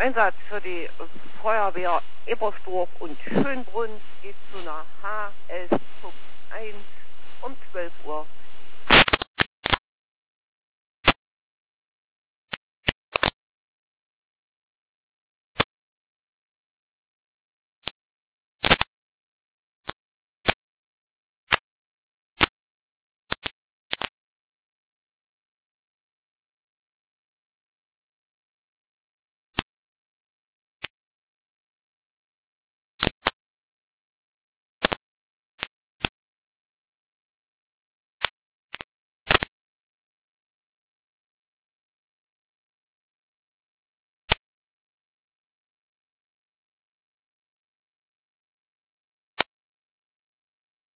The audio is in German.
Einsatz für die Feuerwehr Ebersdorf und Schönbrunn geht zu einer HS